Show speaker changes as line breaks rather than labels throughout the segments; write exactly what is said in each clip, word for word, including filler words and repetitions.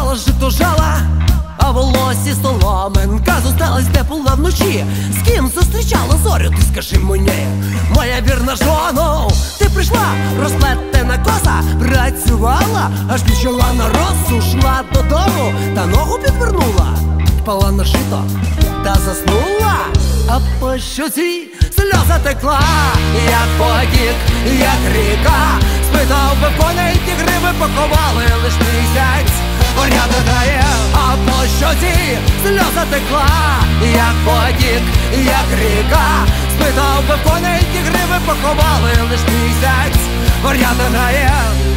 Жала жито жала, а волосі соломинка. Зосталась, де була вночі. З ким зустрічала зорю, ти скажи мені. Моя вірна жоно, ти прийшла, розплетена коса, працювала, аж почала на росу, шла додому, та ногу підвернула, впала на жито та заснула. А по щоці сльоза текла, як потік, як ріка. Спитав би коней, ті гриби поховали лиш місяць, порядок грає. А по щоці сльоза текла, як потік, як ріка. Спитав би коней, ті гриби поховали лиш місяць, порядок грає.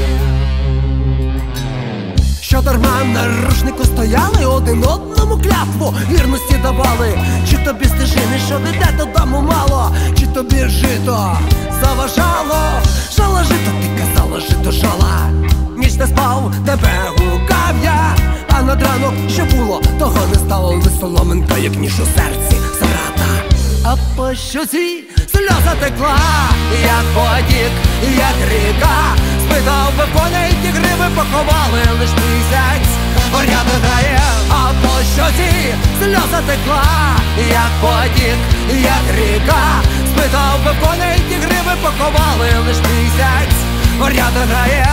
Що дарма на рушнику стояли, один одному клятву вірності давали. Чи тобі стежини, що йде додому мало, чи тобі жито заважало? Жала жито, ти казала, жито жала. Ніч не спав, тебе гукав я, а над ранок що було, того не стало. Лиш соломинка, як ніж у серці зрада. А по щоці сльоза текла, як потік, як ріка. Спитав би коней, ті гриби поховали лиш місяць, порядок грає. А по щоці сльоза текла, як потік, як ріка. Спитав би коней, ті гриби поховали лиш місяць, порядок грає.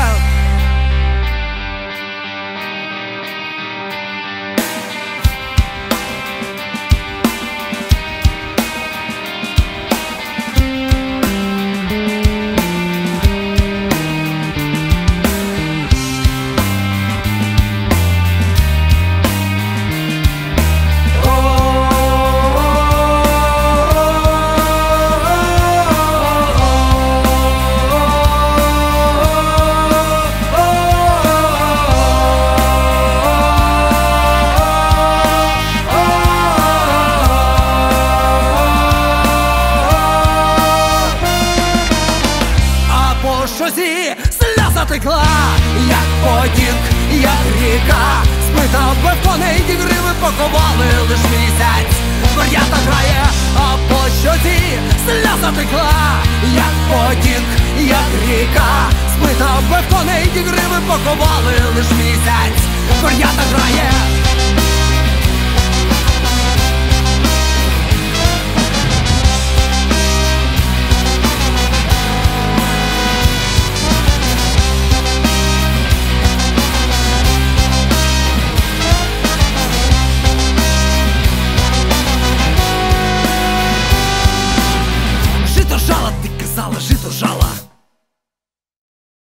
Щоці сльоза текла, як потік, як ріка. Спитав би коней, ті гриби поховали лиш місяць, порядок грає. А по щоці сльоза текла, як потік, як ріка. Спитав би коней, ті гриби поховали лиш місяць, порядок грає.